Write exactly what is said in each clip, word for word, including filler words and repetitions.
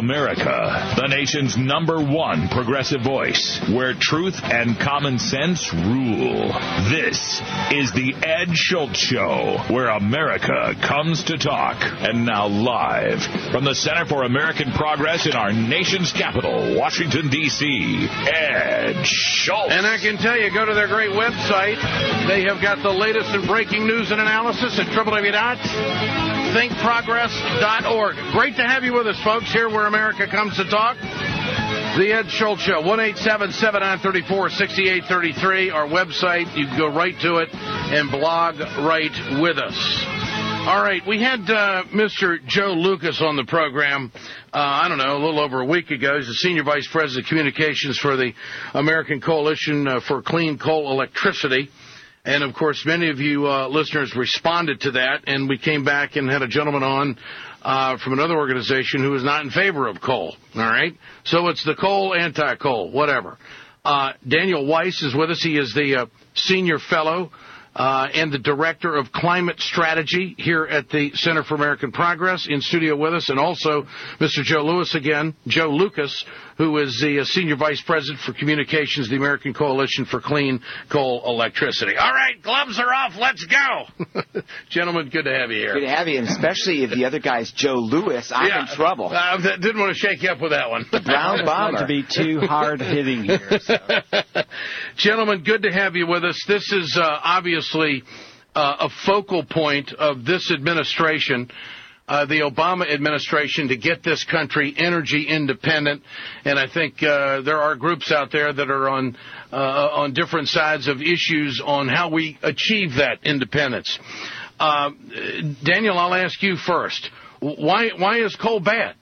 America, the nation's number one progressive voice, where truth and common sense rule. This is the Ed Schultz Show, where America comes to talk. And now live from the Center for American Progress in our nation's capital, Washington, D C, Ed Schultz. And I can tell you, go to their great website. They have got the latest and breaking news and analysis at w w w dot think progress dot org. Great to have you with us, folks, here where America comes to talk. The Ed Schultz Show, one eight seven seven, nine three four, six eight three three. Our website, you can go right to it and blog right with us. All right, we had uh, Mister Joe Lucas on the program, uh, I don't know, a little over a week ago. He's the Senior Vice President of Communications for the American Coalition uh, for Clean Coal Electricity. And, of course, many of you uh, listeners responded to that, and we came back and had a gentleman on uh, from another organization who is not in favor of coal, all right? So it's the coal, anti-coal, whatever. Uh, Daniel Weiss is with us. He is the uh, senior fellow uh, and the director of climate strategy here at the Center for American Progress, in studio with us, and also Mister Joe Lewis again, Joe Lucas, who is the uh, senior vice president for communications, the American Coalition for Clean Coal Electricity. All right, gloves are off. Let's go. Gentlemen, good to have you here. Good to have you, and especially if the other guy's Joe Lewis, I'm yeah, in trouble. I uh, didn't want to shake you up with that one. The brown bomber. Not to be too hard-hitting here. So. Gentlemen, good to have you with us. This is uh, obviously uh, a focal point of this administration. Uh, the Obama administration, to get this country energy independent, and I think uh, there are groups out there that are on uh, on different sides of issues on how we achieve that independence. Uh, Daniel, I'll ask you first. Why why is coal bad?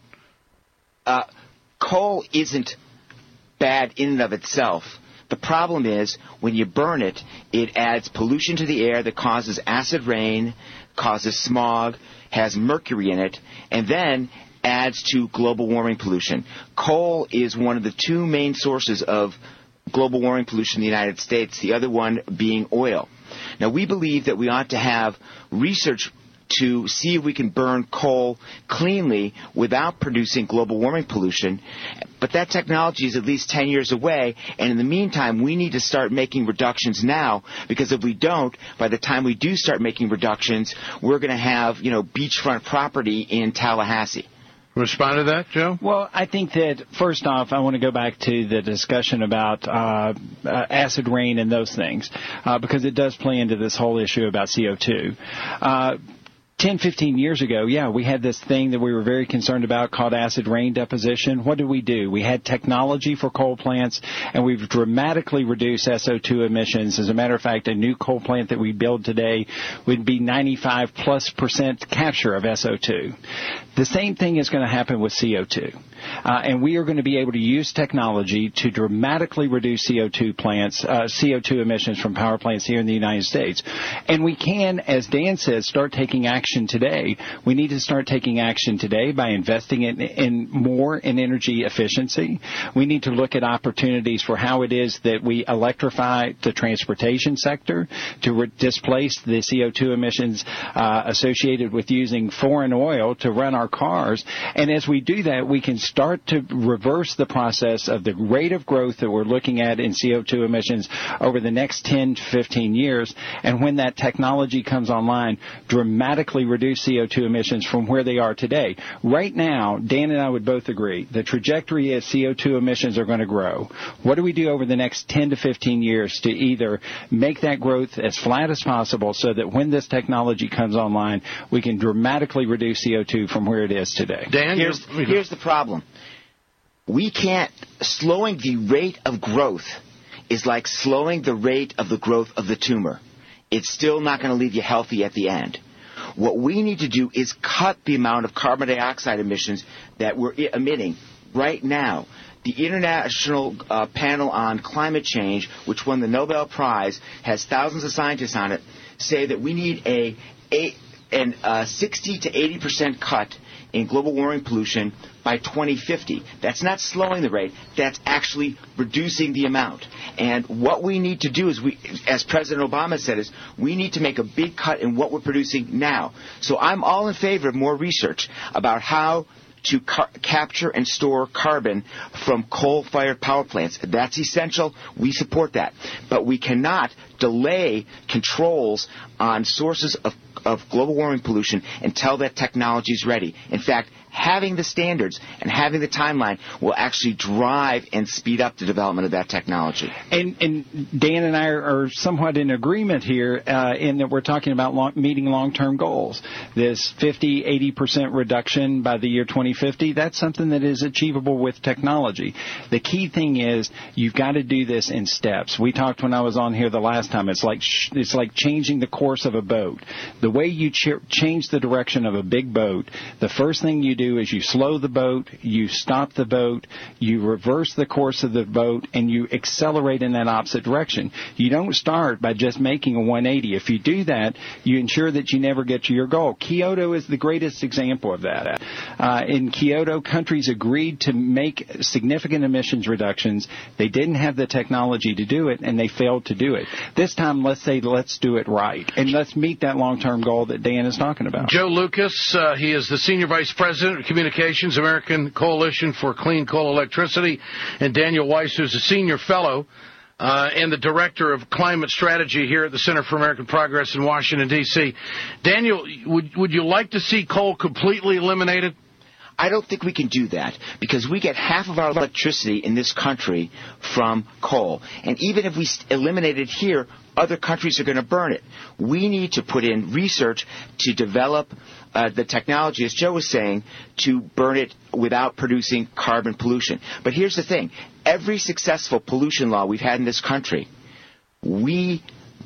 Uh, coal isn't bad in and of itself. The problem is when you burn it, it adds pollution to the air that causes acid rain, causes smog, has mercury in it, and then adds to global warming pollution. Coal is one of the two main sources of global warming pollution in the United States, the other one being oil. Now, we believe that we ought to have research to see if we can burn coal cleanly without producing global warming pollution. But that technology is at least ten years away, and in the meantime, we need to start making reductions now, because if we don't, by the time we do start making reductions, we're going to have, you know, beachfront property in Tallahassee. Respond to that, Joe? Well, I think that, first off, I want to go back to the discussion about uh, uh, acid rain and those things, uh, because it does play into this whole issue about C O two. Uh, ten, fifteen years ago, yeah, we had this thing that we were very concerned about called acid rain deposition. What did we do? We had technology for coal plants, and we've dramatically reduced S O two emissions. As a matter of fact, a new coal plant that we build today would be ninety-five plus percent capture of S O two. The same thing is going to happen with C O two. Uh, and we are going to be able to use technology to dramatically reduce C O two plants, uh, C O two emissions from power plants here in the United States. And we can, as Dan says, start taking action today. We need to start taking action today by investing in, in more in energy efficiency. We need to look at opportunities for how it is that we electrify the transportation sector to re- displace the C O two emissions uh, associated with using foreign oil to run our cars. And as we do that, we can start to reverse the process of the rate of growth that we're looking at in C O two emissions over the next ten to fifteen years. And when that technology comes online, dramatically reduce C O two emissions from where they are today. Right now, Dan and I would both agree, the trajectory is C O two emissions are going to grow. What do we do over the next ten to fifteen years to either make that growth as flat as possible so that when this technology comes online, we can dramatically reduce C O two from where it is today? Dan, here's, here's the problem. We can't, slowing the rate of growth is like slowing the rate of the growth of the tumor. It's still not going to leave you healthy at the end. What we need to do is cut the amount of carbon dioxide emissions that we're emitting right now. The International uh, Panel on Climate Change, which won the Nobel Prize, has thousands of scientists on it, say that we need a, a an uh, sixty to eighty percent cut in global warming pollution by twenty fifty. That's not slowing the rate. That's actually reducing the amount. And what we need to do is, we, as President Obama said, is we need to make a big cut in what we're producing now. So I'm all in favor of more research about how to car- capture and store carbon from coal-fired power plants. That's essential. We support that. But we cannot delay controls on sources of, of global warming pollution until that technology is ready. In fact, having the standards and having the timeline will actually drive and speed up the development of that technology. And, and Dan and I are, are somewhat in agreement here uh, in that we're talking about long, meeting long-term goals. This fifty, eighty percent reduction by the year twenty fifty, that's something that is achievable with technology. The key thing is you've got to do this in steps. We talked when I was on here the last time. It's like sh- it's like changing the course of a boat. The way you ch- change the direction of a big boat, the first thing you do is you slow the boat, you stop the boat, you reverse the course of the boat, and you accelerate in that opposite direction. You don't start by just making a one eighty. If you do that, you ensure that you never get to your goal. Kyoto is the greatest example of that. Uh, in Kyoto, countries agreed to make significant emissions reductions. They didn't have the technology to do it, and they failed to do it. This time, let's say, let's do it right, and let's meet that long-term goal that Dan is talking about. Joe Lucas, uh, he is the Senior Vice President of Communications, American Coalition for Clean Coal Electricity, and Daniel Weiss, who's a Senior Fellow uh, and the Director of Climate Strategy here at the Center for American Progress in Washington, D C Daniel, would, would you like to see coal completely eliminated? I don't think we can do that because we get half of our electricity in this country from coal. And even if we eliminate it here, other countries are going to burn it. We need to put in research to develop uh, the technology, as Joe was saying, to burn it without producing carbon pollution. But here's the thing. Every successful pollution law we've had in this country, we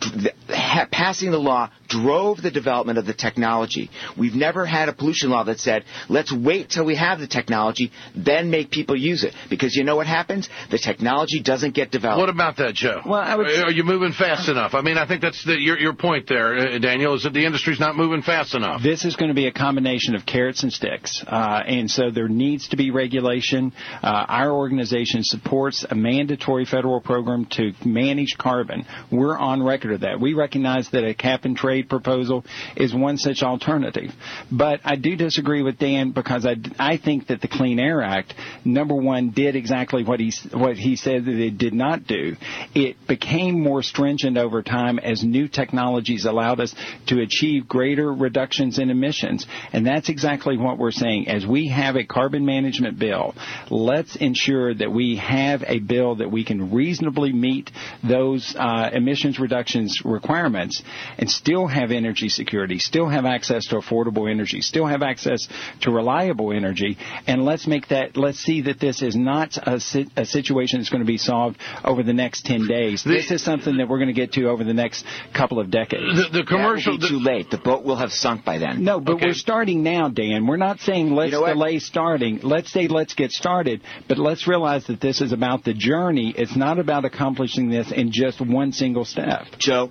passing the law drove the development of the technology. We've never had a pollution law that said, let's wait till we have the technology, then make people use it. Because you know what happens? The technology doesn't get developed. What about that, Joe? Well, I would... Are you moving fast enough? I mean, I think that's the, your, your point there, uh, Daniel, is that the industry's not moving fast enough. This is going to be a combination of carrots and sticks. Uh, and so there needs to be regulation. Uh, our organization supports a mandatory federal program to manage carbon. We're on record of that. We recognize that a cap-and-trade proposal is one such alternative. But I do disagree with Dan because I, I think that the Clean Air Act, number one, did exactly what he, what he said that it did not do. It became more stringent over time as new technologies allowed us to achieve greater reductions in emissions. And that's exactly what we're saying. As we have a carbon management bill, let's ensure that we have a bill that we can reasonably meet those uh, emissions reductions requirements and still have energy security, still have access to affordable energy, still have access to reliable energy, and let's make that, let's see that this is not a, a situation that's going to be solved over the next ten days. The, this is something that we're going to get to over the next couple of decades. The, the commercial... That will be too late. The boat will have sunk by then. No, but okay. We're starting now, Dan. We're not saying let's you know delay starting. Let's say let's get started, but let's realize that this is about the journey. It's not about accomplishing this in just one single step. Joe,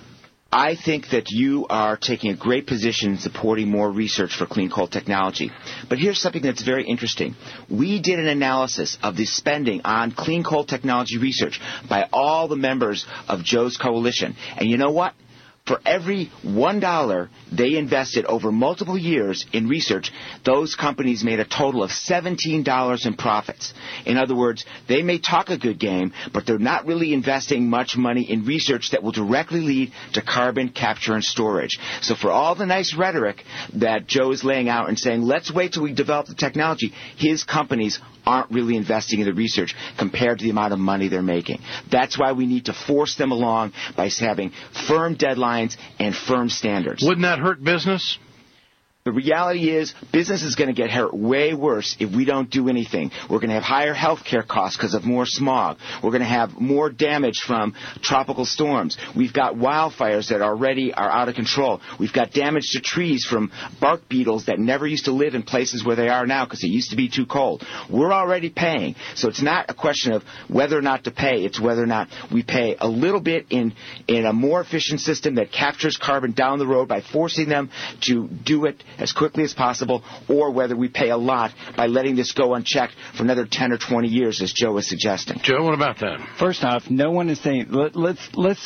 I think that you are taking a great position in supporting more research for clean coal technology. But here's something that's very interesting. We did an analysis of the spending on clean coal technology research by all the members of Joe's coalition. And you know what? For every one dollar they invested over multiple years in research, those companies made a total of seventeen dollars in profits. In other words, they may talk a good game, but they're not really investing much money in research that will directly lead to carbon capture and storage. So for all the nice rhetoric that Joe is laying out and saying, let's wait till we develop the technology, his companies aren't really investing in the research compared to the amount of money they're making. That's why we need to force them along by having firm deadlines and firm standards. Wouldn't that hurt business? The reality is business is going to get hurt way worse if we don't do anything. We're going to have higher health care costs because of more smog. We're going to have more damage from tropical storms. We've got wildfires that already are out of control. We've got damage to trees from bark beetles that never used to live in places where they are now because it used to be too cold. We're already paying. So it's not a question of whether or not to pay. It's whether or not we pay a little bit in, in a more efficient system that captures carbon down the road by forcing them to do it as quickly as possible, or whether we pay a lot by letting this go unchecked for another ten or twenty years, as Joe was suggesting. Joe, what about that? First off, no one is saying, let, let's let's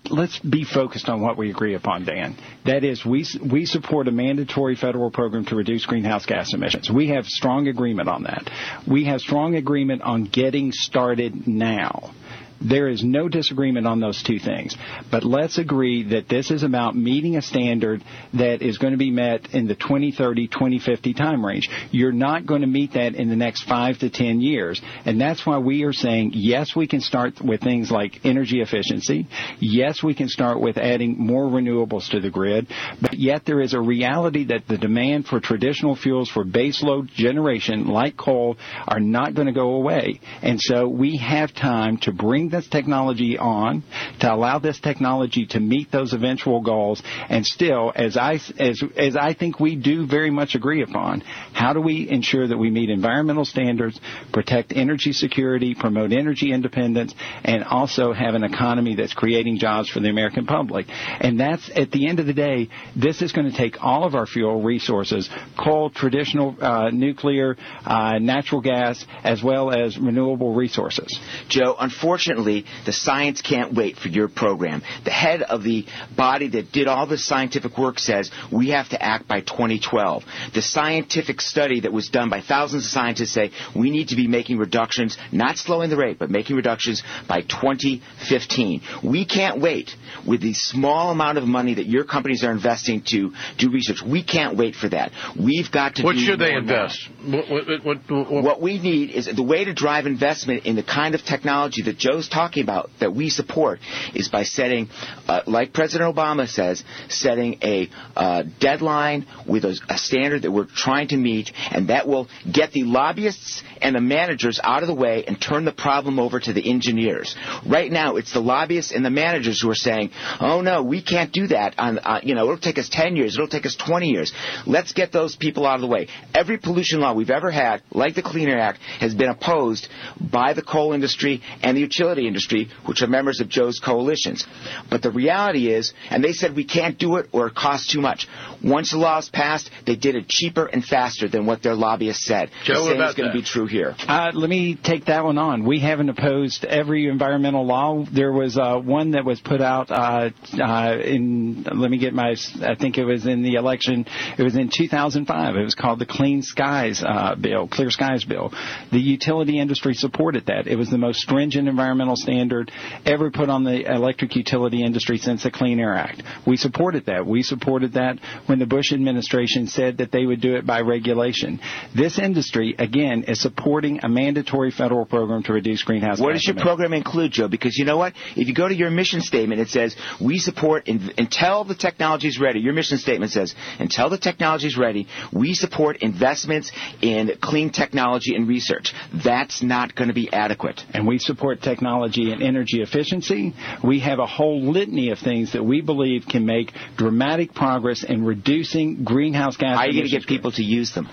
let's be focused on what we agree upon, Dan. That is, we we support a mandatory federal program to reduce greenhouse gas emissions. We have strong agreement on that. We have strong agreement on getting started now. There is no disagreement on those two things. But let's agree that this is about meeting a standard that is going to be met in the twenty thirty, twenty fifty time range. You're not going to meet that in the next five to ten years. And that's why we are saying, yes, we can start with things like energy efficiency. Yes, we can start with adding more renewables to the grid. But yet there is a reality that the demand for traditional fuels for baseload generation, like coal, are not going to go away. And so we have time to bring this technology on, to allow this technology to meet those eventual goals, and still, as I as as I think we do very much agree upon, how do we ensure that we meet environmental standards, protect energy security, promote energy independence, and also have an economy that's creating jobs for the American public? And that's, at the end of the day, this is going to take all of our fuel resources, coal, traditional uh, nuclear, uh, natural gas, as well as renewable resources. Joe, unfortunately, the science can't wait for your program. The head of the body that did all this scientific work says we have to act by twenty twelve. The scientific study that was done by thousands of scientists say we need to be making reductions, not slowing the rate, but making reductions by twenty fifteen. We can't wait. With the small amount of money that your companies are investing to do research, we can't wait for that. We've got to what do should they more invest? What, what, what, what, what we need is the way to drive investment in the kind of technology that Joe's talking about that we support is by setting, uh, like President Obama says, setting a uh, deadline with a, a standard that we're trying to meet, and that will get the lobbyists and the managers out of the way and turn the problem over to the engineers. Right now, it's the lobbyists and the managers who are saying, oh, no, we can't do that. On, uh, you know, it'll take us ten years. It'll take us twenty years. Let's get those people out of the way. Every pollution law we've ever had, like the Clean Air Act, has been opposed by the coal industry and the utility industry, which are members of Joe's coalitions. But the reality is, and they said we can't do it or it costs too much. Once the law was passed, they did it cheaper and faster than what their lobbyists said. Joe, the same about is going to be true here. Uh, let me take that one on. We haven't opposed every environmental law. There was uh, one that was put out uh, uh, in, let me get my, I think it was in the election, it was in two thousand five. It was called the Clean Skies uh, Bill, Clear Skies Bill. The utility industry supported that. It was the most stringent environmental standard ever put on the electric utility industry since the Clean Air Act. We supported that. We supported that when the Bush administration said that they would do it by regulation. This industry, again, is supporting a mandatory federal program to reduce greenhouse gas What does your emissions. program include, Joe? Because you know what? If you go to your mission statement, it says, we support, in, until the technology is ready, your mission statement says, until the technology is ready, we support investments in clean technology and research. That's not going to be adequate. And we support technology and energy efficiency. We have a whole litany of things that we believe can make dramatic progress in reducing greenhouse gas emissions. How are you going to get people to use them?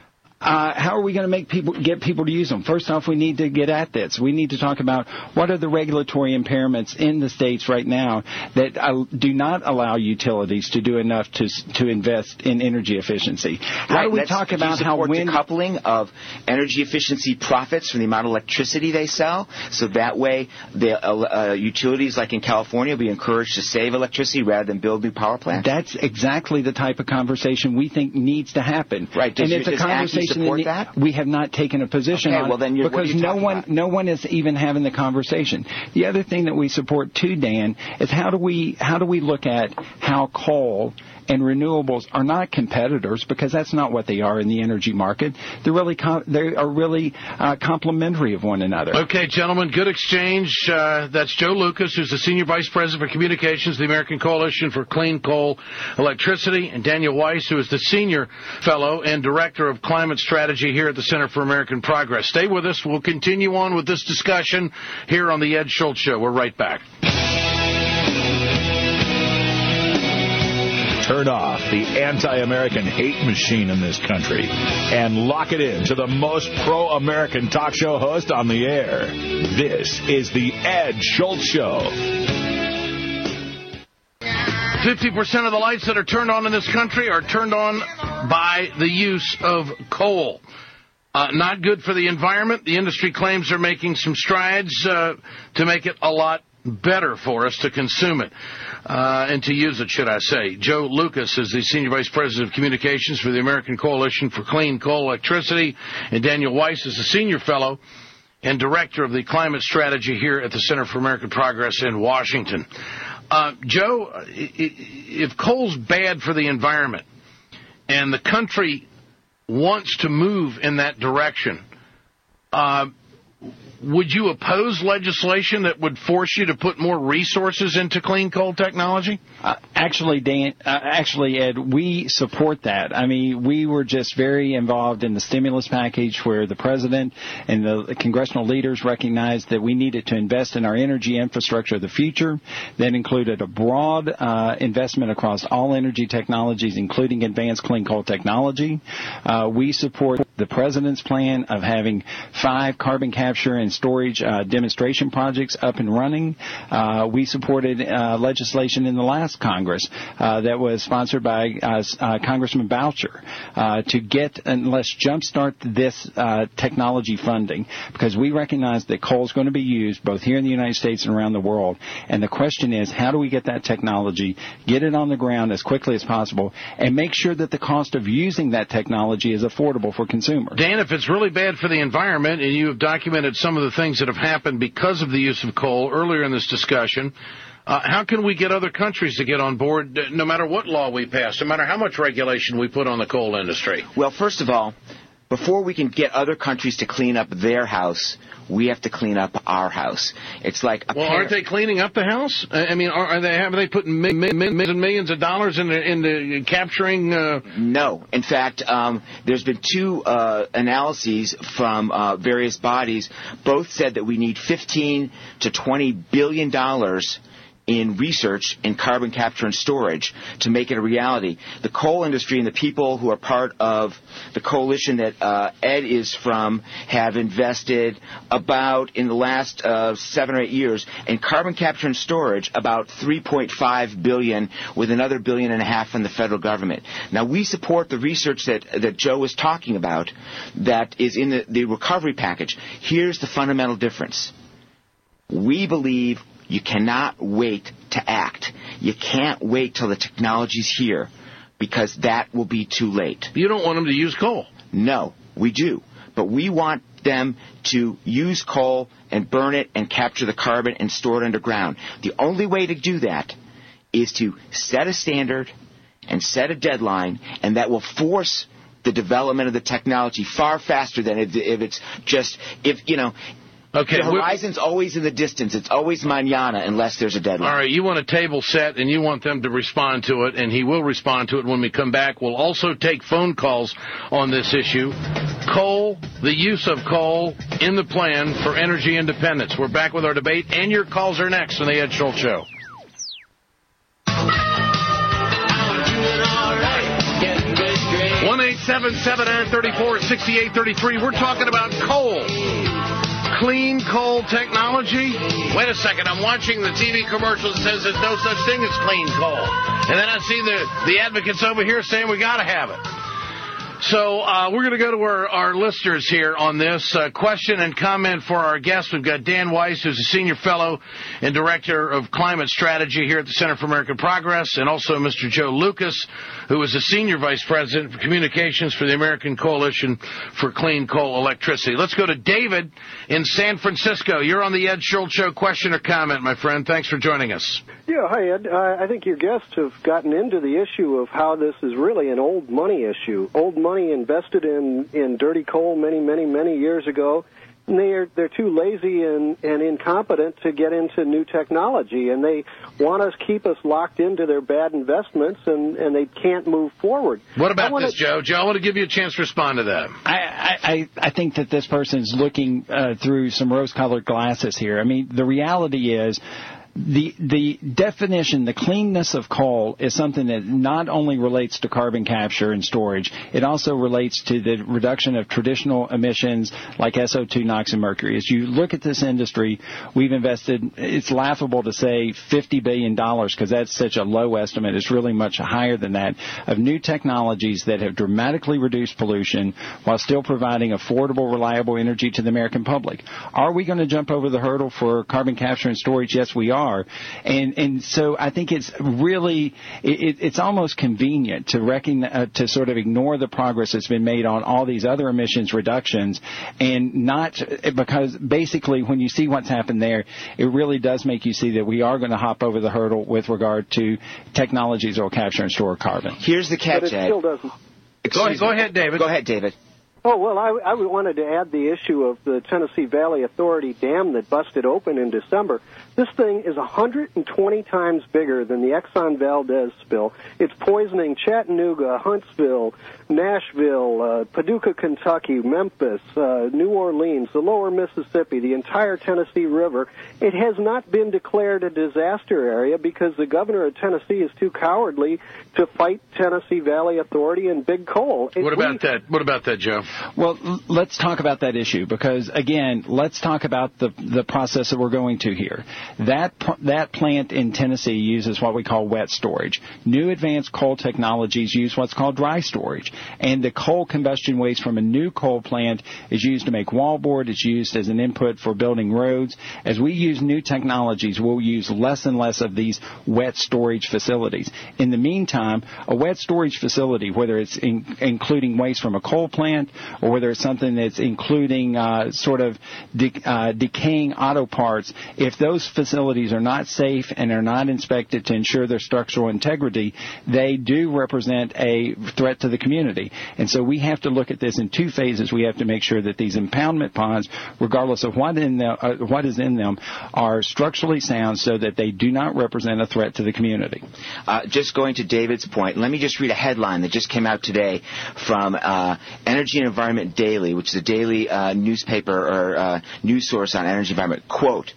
Uh, how are we going to make people get people to use them? First off, we need to get at this. We need to talk about what are the regulatory impairments in the states right now that uh, do not allow utilities to do enough to to invest in energy efficiency. How right, do we Let's, talk about you how wind decoupling of energy efficiency profits from the amount of electricity they sell, so that way the uh, uh, utilities, like in California, will be encouraged to save electricity rather than build new power plants? That's exactly the type of conversation we think needs to happen. Right. Does and your, it's a does conversation support the, that? We have not taken a position okay, on well, then you're, because what are you no one about? no one is even having the conversation. The other thing that we support too, Dan, is how do we how do we look at how coal and renewables are not competitors, because that's not what they are in the energy market. They're really com- they are really uh, complementary of one another. Okay, gentlemen, good exchange. Uh, that's Joe Lucas, who's the Senior Vice President for Communications of the American Coalition for Clean Coal Electricity, and Daniel Weiss, who is the Senior Fellow and Director of Climate Strategy here at the Center for American Progress. Stay with us. We'll continue on with this discussion here on the Ed Schultz Show. We're right back. Turn off the anti-American hate machine in this country and lock it in to the most pro-American talk show host on the air. This is the Ed Schultz Show. fifty percent of the lights that are turned on in this country are turned on by the use of coal. Uh, not good for the environment. The industry claims they're making some strides uh, to make it a lot better for us to consume it, uh, and to use it, should I say. Joe Lucas is the Senior Vice President of Communications for the American Coalition for Clean Coal Electricity, and Daniel Weiss is the Senior Fellow and Director of the Climate Strategy here at the Center for American Progress in Washington. Uh, Joe, if coal's bad for the environment and the country wants to move in that direction, uh, would you oppose legislation that would force you to put more resources into clean coal technology? Uh, actually, Dan, uh, actually, Ed, we support that. I mean, we were just very involved in the stimulus package where the president and the congressional leaders recognized that we needed to invest in our energy infrastructure of the future. That included a broad uh, investment across all energy technologies, including advanced clean coal technology. Uh, we support the president's plan of having five carbon capture and storage uh, demonstration projects up and running. Uh, we supported uh, legislation in the last Congress uh, that was sponsored by uh, uh, Congressman Boucher uh, to get and let's jumpstart this uh, technology funding, because we recognize that coal is going to be used both here in the United States and around the world. And the question is, how do we get that technology, get it on the ground as quickly as possible, and make sure that the cost of using that technology is affordable for consumers? Dan, if it's really bad for the environment, and you have documented some of the things that have happened because of the use of coal earlier in this discussion, uh, how can we get other countries to get on board no matter what law we pass, no matter how much regulation we put on the coal industry? Well, first of all, before we can get other countries to clean up their house, we have to clean up our house. It's like a well, pair- aren't they cleaning up the house? I mean, are, are they have they putting millions and millions of dollars into into capturing? Uh... No, in fact, um, there's been two uh, analyses from uh, various bodies. Both said that we need fifteen to twenty billion dollars in research in carbon capture and storage to make it a reality. The coal industry and the people who are part of the coalition that uh, Ed is from have invested about, in the last uh, seven or eight years, in carbon capture and storage about three point five billion dollars, with another billion and a half from the federal government. Now, we support the research that, that Joe is talking about that is in the, the recovery package. Here's the fundamental difference. We believe you cannot wait to act. You can't wait till the technology's here, because that will be too late. You don't want them to use coal. No, we do. But we want them to use coal and burn it and capture the carbon and store it underground. The only way to do that is to set a standard and set a deadline, and that will force the development of the technology far faster than if, if it's just, if, you know, okay, the horizon's always in the distance. It's always mañana unless there's a deadline. All right, you want a table set, and you want them to respond to it, and he will respond to it when we come back. We'll also take phone calls on this issue. Coal, the use of coal in the plan for energy independence. We're back with our debate, and your calls are next on the Ed Schultz Show. one eight seven seven, nine three four, six eight three three. We're talking about coal. Clean coal technology? Wait a second, I'm watching the T V commercial that says there's no such thing as clean coal. And then I see the, the advocates over here saying we got to have it. So uh, we're going to go to our, our listeners here on this. Uh, question and comment for our guests. We've got Dan Weiss, who's a senior fellow and director of climate strategy here at the Center for American Progress, and also Mister Joe Lucas, who is a senior vice president for communications for the American Coalition for Clean Coal Electricity. Let's go to David in San Francisco. You're on the Ed Schultz Show. Question or comment, my friend? Thanks for joining us. Yeah, hi, Ed. Uh, I think your guests have gotten into the issue of how this is really an old money issue. Old money invested in, in dirty coal many, many, many years ago. And they're, they're too lazy and, and incompetent to get into new technology. And they want us, keep us locked into their bad investments, and, and they can't move forward. What about wanna, this, Joe? Joe, I want to give you a chance to respond to that. I, I, I think that this person's looking uh, through some rose-colored glasses here. I mean, the reality is, the the definition, the cleanness of coal is something that not only relates to carbon capture and storage, it also relates to the reduction of traditional emissions like S O two, NOx, and mercury. As you look at this industry, we've invested, it's laughable to say fifty billion dollars because that's such a low estimate. It's really much higher than that, of new technologies that have dramatically reduced pollution while still providing affordable, reliable energy to the American public. Are we going to jump over the hurdle for carbon capture and storage? Yes, we are. And and so I think it's really, it, it's almost convenient to recognize, uh, to sort of ignore the progress that's been made on all these other emissions reductions, and not, because basically when you see what's happened there, it really does make you see that we are going to hop over the hurdle with regard to technologies that will capture and store carbon. Here's the catch, but it Ed. still doesn't. Go ahead, go ahead, David. Go ahead, David. Oh, well, I, I wanted to add the issue of the Tennessee Valley Authority dam that busted open in December. This thing is one hundred twenty times bigger than the Exxon Valdez spill. It's poisoning Chattanooga, Huntsville, Nashville, uh, Paducah, Kentucky, Memphis, uh, New Orleans, the lower Mississippi, the entire Tennessee River. It has not been declared a disaster area because the governor of Tennessee is too cowardly to fight Tennessee Valley Authority and Big Coal. What about we, that? What about that, Joe? Well, l- let's talk about that issue because, again, let's talk about the the process that we're going to here. That pr- that plant in Tennessee uses what we call wet storage. New advanced coal technologies use what's called dry storage. And the coal combustion waste from a new coal plant is used to make wallboard. It's used as an input for building roads. As we use new technologies, we'll use less and less of these wet storage facilities. In the meantime, a wet storage facility, whether it's in, including waste from a coal plant or whether it's something that's including uh, sort of de- uh, decaying auto parts, if those facilities are not safe and are not inspected to ensure their structural integrity, they do represent a threat to the community. And so we have to look at this in two phases. We have to make sure that these impoundment ponds, regardless of what in the, uh, what is in them, are structurally sound so that they do not represent a threat to the community. Uh, just going to David's point, let me just read a headline that just came out today from uh, Energy and Environment Daily, which is a daily uh, newspaper or uh, news source on energy and environment. Quote,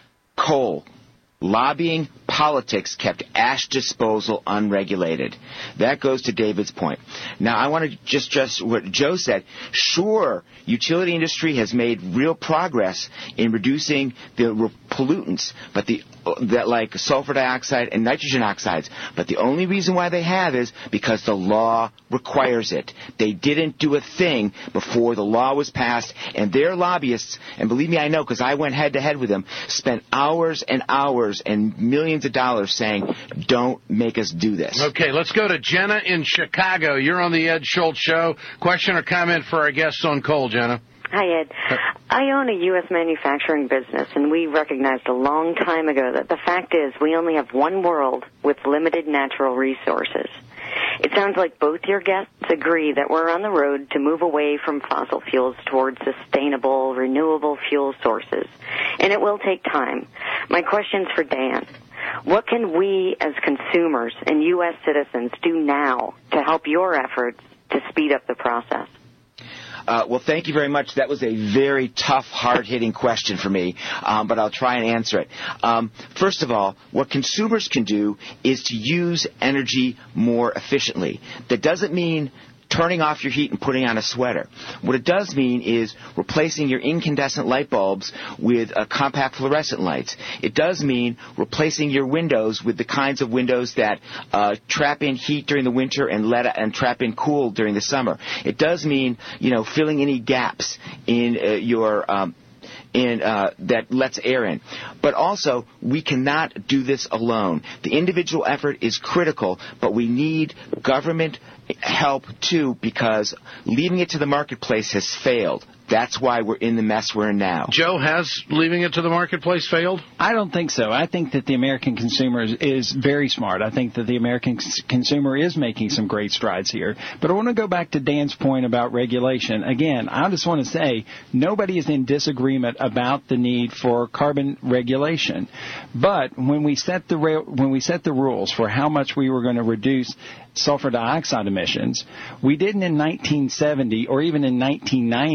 coal. Lobbying politics kept ash disposal unregulated. That goes to David's point. Now, I want to just stress what Joe said. Sure, utility industry has made real progress in reducing the re- pollutants, but the that like sulfur dioxide and nitrogen oxides. But the only reason why they have is because the law requires it. They didn't do a thing before the law was passed, and their lobbyists, and believe me, I know because I went head to head with them, spent hours and hours and millions of dollars saying, don't make us do this. Okay, let's go to Jenna in Chicago. You're on the Ed Schultz Show. Question or comment for our guests on coal, Jenna? Hi, Ed. I own a U S manufacturing business, and we recognized a long time ago that the fact is we only have one world with limited natural resources. It sounds like both your guests agree that we're on the road to move away from fossil fuels towards sustainable, renewable fuel sources, and it will take time. My question's for Dan. What can we as consumers and U S citizens do now to help your efforts to speed up the process? Uh, well, thank you very much. That was a very tough, hard-hitting question for me, um, but I'll try and answer it. Um, first of all, what consumers can do is to use energy more efficiently. That doesn't mean turning off your heat and putting on a sweater. What it does mean is replacing your incandescent light bulbs with uh, compact fluorescent lights. It does mean replacing your windows with the kinds of windows that uh, trap in heat during the winter and let and trap in cool during the summer. It does mean, you know, filling any gaps in uh, your um, in uh, that lets air in. But also, we cannot do this alone. The individual effort is critical, but we need government help too, because leaving it to the marketplace has failed. That's why we're in the mess we're in now. Joe, has leaving it to the marketplace failed? I don't think so. I think that the American consumer is, is very smart. I think that the American consumer is making some great strides here. But I want to go back to Dan's point about regulation. Again, I just want to say nobody is in disagreement about the need for carbon regulation. But when we set the ra- when we set the rules for how much we were going to reduce sulfur dioxide emissions, we didn't in nineteen seventy or even in nineteen ninety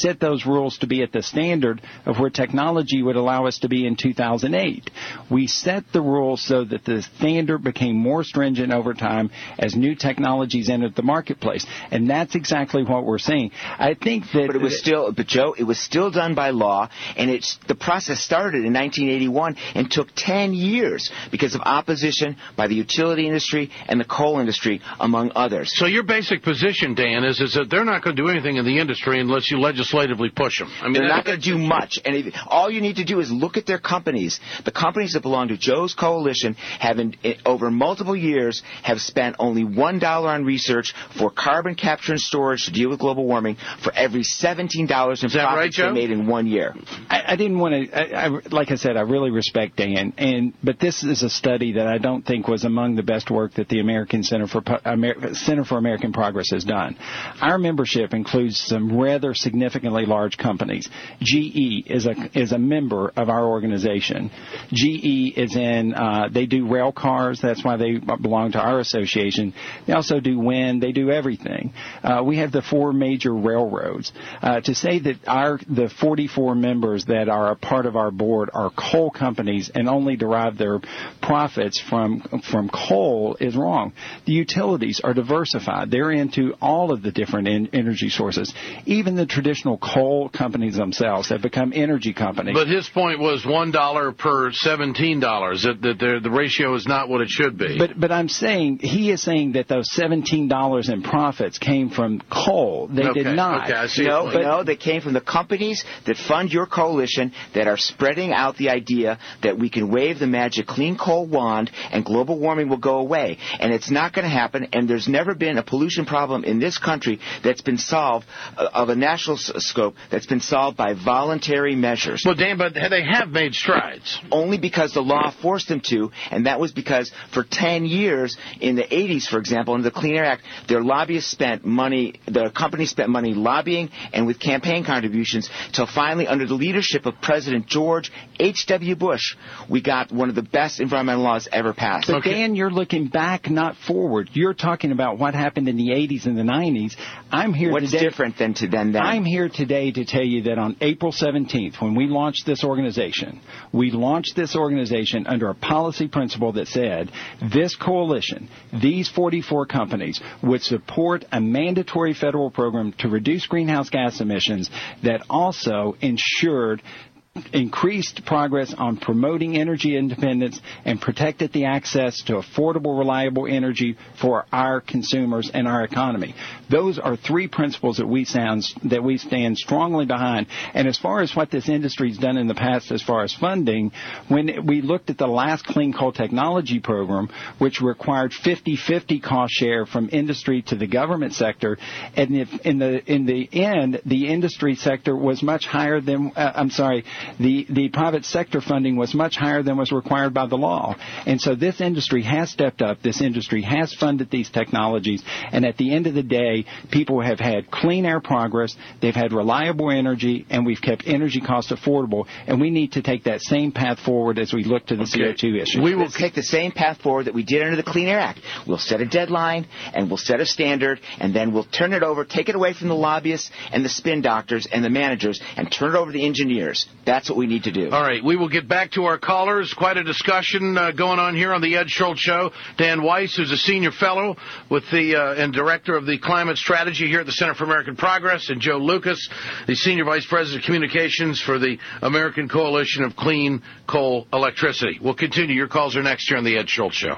set those rules to be at the standard of where technology would allow us to be in two thousand eight. We set the rules so that the standard became more stringent over time as new technologies entered the marketplace. And that's exactly what we're seeing. I think that... But it was still, but Joe, it was still done by law, and it's, the process started in nineteen eighty-one and took ten years because of opposition by the utility industry and the coal industry, among others. So your basic position, Dan, is, is that they're not going to do anything in the industry unless you legislatively push them. I mean, they're not going to do much. And if, all you need to do is look at their companies. The companies that belong to Joe's coalition have, in, in, over multiple years, have spent only one dollar on research for carbon capture and storage to deal with global warming for every seventeen dollars in profits right, they made in one year. I, I didn't want to, I, I, like I said, I really respect Dan, and but this is a study that I don't think was among the best work that the American Center for Amer, Center for American Progress has done. Our membership includes some rather significantly large companies. G E is a is a member of our organization. G E is in, uh, they do rail cars. That's why they belong to our association. They also do wind. They do everything. Uh, we have the four major railroads. Uh, to say that our the forty-four members that are a part of our board are coal companies and only derive their profits from from coal is wrong. The utilities are diversified. They're into all of the different in, energy sources. Even the traditional coal companies themselves have become energy companies. But his point was one dollar per seventeen dollars, that, that the ratio is not what it should be. But but I'm saying, he is saying that those seventeen dollars in profits came from coal. They okay. did not. Okay, I see no, but, no, they came from the companies that fund your coalition that are spreading out the idea that we can wave the magic clean coal wand and global warming will go away. And it's not going to happen, and there's never been a pollution problem in this country that's been solved uh, of a national s- scope that's been solved by voluntary measures. Well, Dan, but they have made strides. Only because the law forced them to, and that was because for ten years, in the eighties, for example, under the Clean Air Act, their lobbyists spent money, the companies spent money lobbying and with campaign contributions, till finally, under the leadership of President George H W. Bush, we got one of the best environmental laws ever passed. But okay. Dan, you're looking back, not forward. You're talking about what happened in the eighties and the nineties. I'm here What's today. different than to then then? I'm here today to tell you that on April seventeenth, when we launched this organization, we launched this organization under a policy principle that said this coalition, these forty-four companies, would support a mandatory federal program to reduce greenhouse gas emissions that also ensured increased progress on promoting energy independence and protected the access to affordable, reliable energy for our consumers and our economy. Those are three principles that we sound, that we stand strongly behind. And as far as what this industry's done in the past as far as funding, when we looked at the last Clean Coal Technology Program, which required fifty-fifty cost share from industry to the government sector, and if in the in the end, the industry sector was much higher than, uh, I'm sorry, The, the private sector funding was much higher than was required by the law. And so this industry has stepped up. This industry has funded these technologies. And at the end of the day, people have had clean air progress. They've had reliable energy, and we've kept energy costs affordable. And we need to take that same path forward as we look to the okay. C O two issue. We will take the same path forward that we did under the Clean Air Act. We'll set a deadline, and we'll set a standard, and then we'll turn it over, take it away from the lobbyists and the spin doctors and the managers, and turn it over to the engineers. That's what we need to do. All right, we will get back to our callers. Quite a discussion uh, going on here on the Ed Schultz Show. Dan Weiss, who's a senior fellow with the uh, and director of the climate strategy here at the Center for American Progress, and Joe Lucas, the senior vice president of communications for the American Coalition of Clean Coal Electricity. We'll continue. Your calls are next here on the Ed Schultz Show.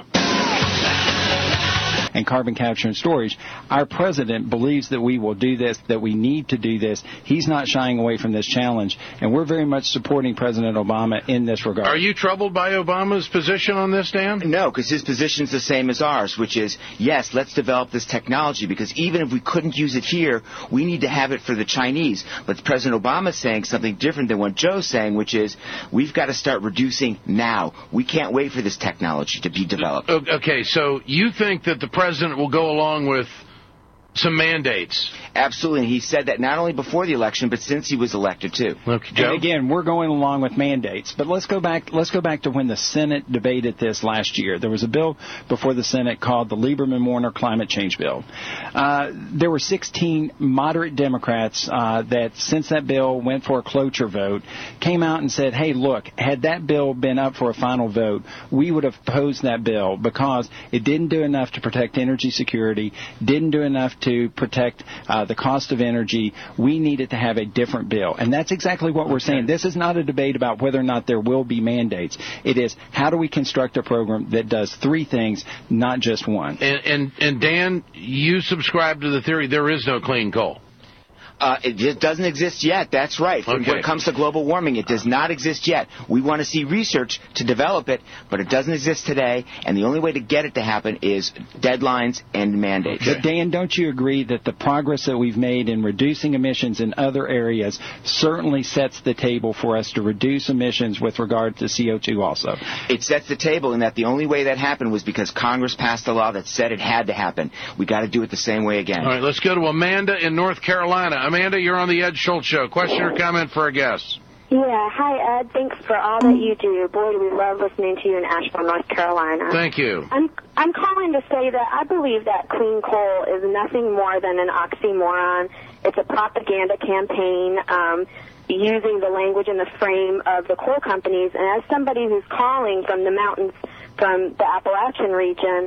And carbon capture and storage. Our president believes that we will do this, that we need to do this. He's not shying away from this challenge, and we're very much supporting President Obama in this regard. Are you troubled by Obama's position on this, Dan? No, because his position is the same as ours, which is, yes, let's develop this technology, because even if we couldn't use it here, we need to have it for the Chinese. But President Obama is saying something different than what Joe's saying, which is, we've got to start reducing now. We can't wait for this technology to be developed. Okay, so you think that the president will go along with some mandates. Absolutely, and he said that not only before the election, but since he was elected too. Okay, Joe? And again, we're going along with mandates, but let's go back. Let's go back to when the Senate debated this last year. There was a bill before the Senate called the Lieberman-Warner Climate Change Bill. Uh, there were sixteen moderate Democrats uh, that, since that bill went for a cloture vote, came out and said, "Hey, look, had that bill been up for a final vote, we would have opposed that bill because it didn't do enough to protect energy security, didn't do enough to protect uh, the cost of energy. We needed to have a different bill." And that's exactly what we're saying. This is not a debate about whether or not there will be mandates. It is, how do we construct a program that does three things, not just one? And, and, and Dan, you subscribe to the theory there is no clean coal. Uh, it just doesn't exist yet. That's right. Okay. When it comes to global warming, it does not exist yet. We want to see research to develop it, but it doesn't exist today, and the only way to get it to happen is deadlines and mandates. But Dan, don't you agree that the progress that we've made in reducing emissions in other areas certainly sets the table for us to reduce emissions with regard to C O two also? It sets the table in that the only way that happened was because Congress passed a law that said it had to happen. We got to do it the same way again. All right, let's go to Amanda in North Carolina. Amanda, you're on the Ed Schultz Show. Question or comment for our guests? Yeah, hi, Ed. Thanks for all that you do. Boy, do we love listening to you in Asheville, North Carolina. Thank you. I'm I'm calling to say that I believe that clean coal is nothing more than an oxymoron. It's a propaganda campaign um, using the language and the frame of the coal companies. And as somebody who's calling from the mountains, from the Appalachian region,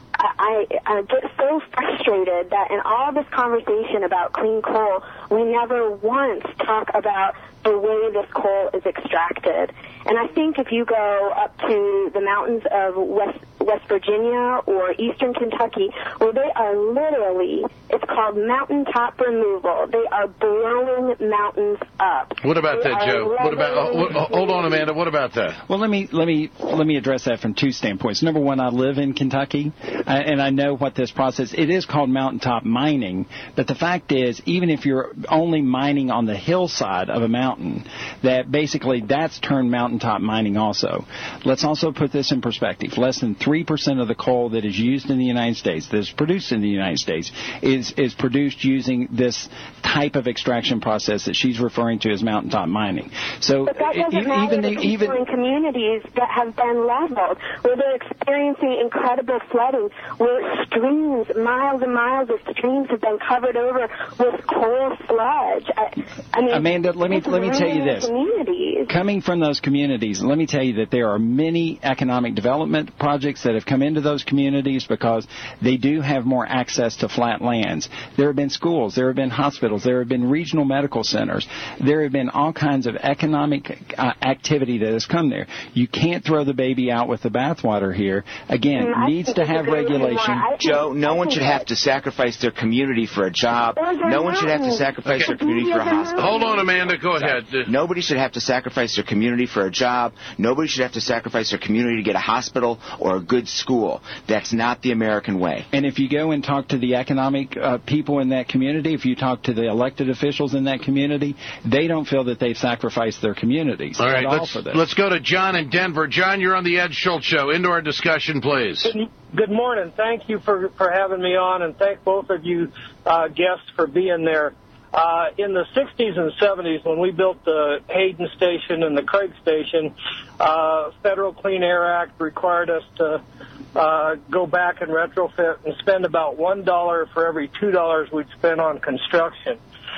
I, I get so frustrated that in all this conversation about clean coal, we never once talk about the way this coal is extracted. And I think if you go up to the mountains of West West Virginia or eastern Kentucky, where they are literally, it's called mountaintop removal. They are blowing mountains up. What about They that, are Joe? What about? Oh, what- oh, hold on, Amanda. What about that? Well, let me let me let me address that from two standpoints. Number one, I live in Kentucky, uh, and I know what this process. It is called mountaintop mining, but the fact is, even if you're only mining on the hillside of a mountain, that basically that's turned mountaintop mining also. Let's also put this in perspective. Less than three percent of the coal that is used in the United States, that is produced in the United States, is is produced using this type of extraction process that she's referring to as mountaintop mining. So But that doesn't even matter even to the, people even in communities that have been leveled, where they're experiencing incredible flooding, where streams, miles and miles of streams have been covered over with coal sludge. I, I mean, Amanda, let me it's let me tell you ruining this. Communities. Coming from those communities, let me tell you that there are many economic development projects that have come into those communities because they do have more access to flat lands. There have been schools, there have been hospitals, there have been regional medical centers. There have been all kinds of economic uh, activity that has come there. You can't throw the baby out with the bathwater here. Again, Mm, I needs think to it's have a good regulation. idea. I think- Joe, no I one think should have to sacrifice their community for a job. Those are No one should have to mountains. sacrifice Okay. their community for a hospital. Hold on, Amanda. Go ahead. Uh, Nobody should have to sacrifice their community for a job. Nobody should have to sacrifice their community to get a hospital or a good school. That's not the American way. And if you go and talk to the economic uh, people in that community, if you talk to the elected officials in that community, they don't feel that they've sacrificed their communities All right, at all let's for this. let's go to John in Denver. John, you're on the Ed Schultz Show. Into our discussion, please. Good morning. Thank you for, for having me on, and thank both of you uh, guests for being there. Uh, in the sixties and seventies, when we built the Hayden Station and the Craig Station, uh, Federal Clean Air Act required us to uh, go back and retrofit and spend about one dollar for every two dollars we'd spend on construction.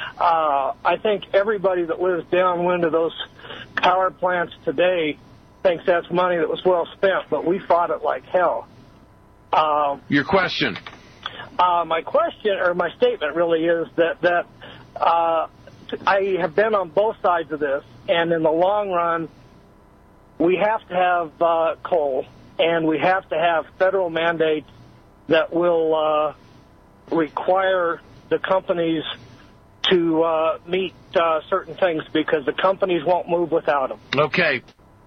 Uh, I think everybody that lives downwind of those power plants today thinks that's money that was well spent, but we fought it like hell. Uh, Your question. uh, my question, or my statement really is that, that uh, I have been on both sides of this, and in the long run, we have to have uh, coal, and we have to have federal mandates that will uh, require the companies to uh, meet uh, certain things, because the companies won't move without them. Okay.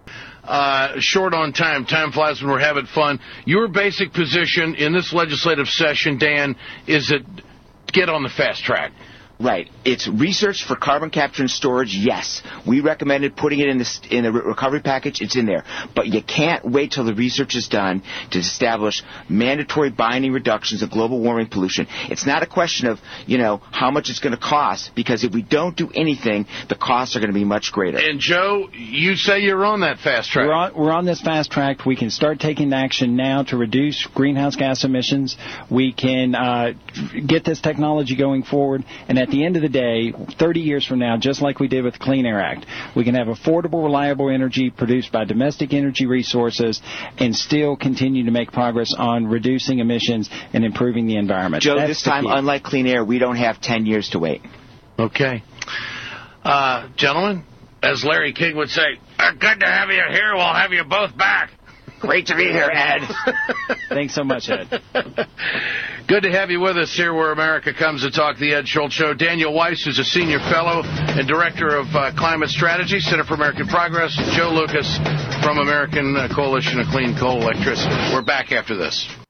Uh, short on time. Time flies when we're having fun. Your basic position in this legislative session, Dan, is that get on the fast track. Right. It's research for carbon capture and storage, yes. We recommended putting it in the, in the recovery package. It's in there. But you can't wait till the research is done to establish mandatory binding reductions of global warming pollution. It's not a question of, you know, how much it's going to cost, because if we don't do anything, the costs are going to be much greater. And, Joe, you say you're on that fast track. We're on, we're on this fast track. We can start taking action now to reduce greenhouse gas emissions. We can uh, get this technology going forward. And at At the end of the day, thirty years from now, just like we did with the Clean Air Act, we can have affordable, reliable energy produced by domestic energy resources and still continue to make progress on reducing emissions and improving the environment. Joe, That's this time, key. unlike Clean Air, we don't have ten years to wait. Okay. Uh, gentlemen, as Larry King would say, uh, good to have you here. We'll have you both back. Great to be here, Ed. Thanks so much, Ed. Good to have you with us here where America comes to talk, the Ed Schultz Show. Daniel Weiss, who's a senior fellow and director of uh, climate strategy, Center for American Progress. Joe Lucas from American Coalition of Clean Coal Electricity. We're back after this.